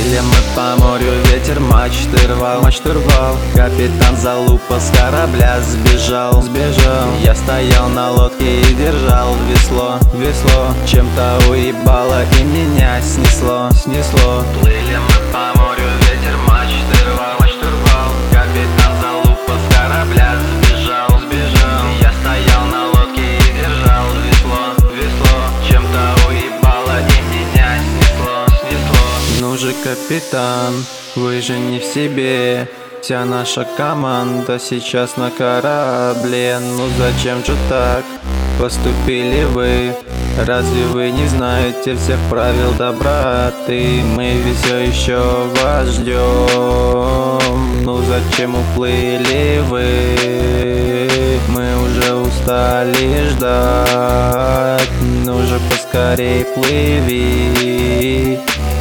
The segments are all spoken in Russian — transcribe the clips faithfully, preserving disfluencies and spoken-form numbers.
Плыли мы по морю, ветер мачты рвал, мачты рвал. Капитан залупа с корабля сбежал, сбежал. Я стоял на лодке и держал весло, весло. Чем-то уебало и меня снесло, снесло. Плыли мы по морю, ветер мачты рвал, мачты рвал. Капитан залупа с корабля сбежал, сбежал. Я стоял на лодке и держал весло, весло. Чем-то уебало и меня снесло, снесло. Ну же, капитан, вы же не в себе. Вся наша команда сейчас на корабле. Ну зачем же так поступили вы? Разве вы не знаете всех правил доброты? Мы ведь все еще вас ждем. Ну зачем уплыли вы? Мы уже устали ждать. Ну же поскорей плыви.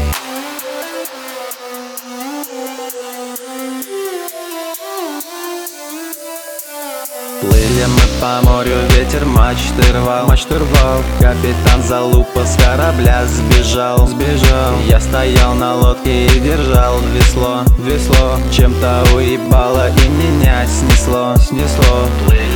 Плыли мы по морю, ветер мачты рвал, мачты рвал. Капитан залупа с корабля сбежал, сбежал. Я стоял на лодке и держал весло, весло. Чем-то уебало и меня снесло, снесло.